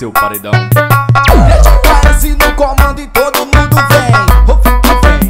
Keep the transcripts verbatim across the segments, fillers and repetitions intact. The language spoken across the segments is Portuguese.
seu paredão. Mete o parece no comando e todo mundo vem. Ô, fique vem.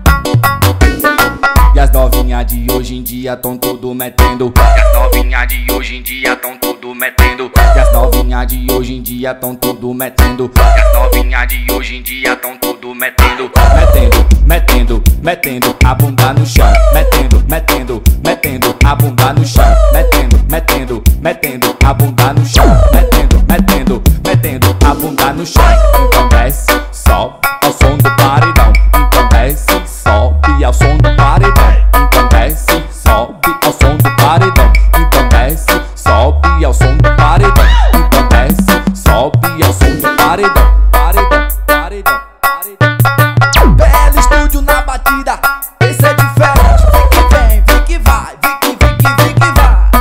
E as novinhas de hoje em dia tão tudo metendo. E as novinhas de hoje em dia tão tudo metendo. E as novinhas de hoje em dia tão tudo metendo. E as novinhas de hoje em dia tão tudo metendo. Metendo, metendo, metendo a bunda no chão. Metendo, metendo, metendo a bunda no chão. Metendo, metendo, metendo a bunda no chão. Metendo, metendo, metendo a bunda no chão. Então desce, sobe ao som do paredão. Então desce, sobe ao som do paredão. Então desce, sobe ao som do paredão. Então desce, sobe ao som do paredão. Então desce, sobe ao som do paredão. Paredão, paredão, paredão. B L Studio na batida, esse é diferente. Fique vem, fique vai, fique, fique, fique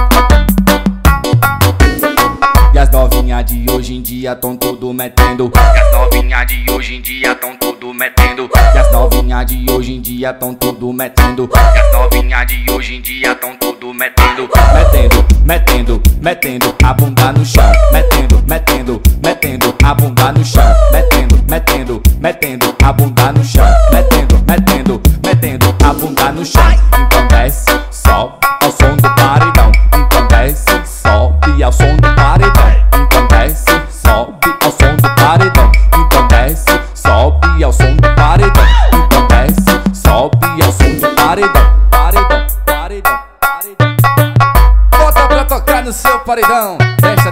vai. E as novinhas de hoje em dia tão tudo metendo. E as novinhas de hoje em dia tão tudo metendo. E as novinhas de hoje em dia tão tudo metendo. E as novinhas de hoje em dia tão tudo metendo. Metendo, metendo, metendo a bunda no chão. Metendo, metendo, metendo a bunda no chão. Metendo, metendo, metendo a bunda no chão. Metendo, metendo, metendo a bunda no chão. Então desce, sobe ao som do paredão. Então desce, sobe ao som do paredão. Então desce, sobe ao som do paredão. Então desce, sobe ao som do paredão. Então desce, sobe ao som do paredão. Paredão, paredão, paredão. Bota pra tocar no seu paredão. Deixa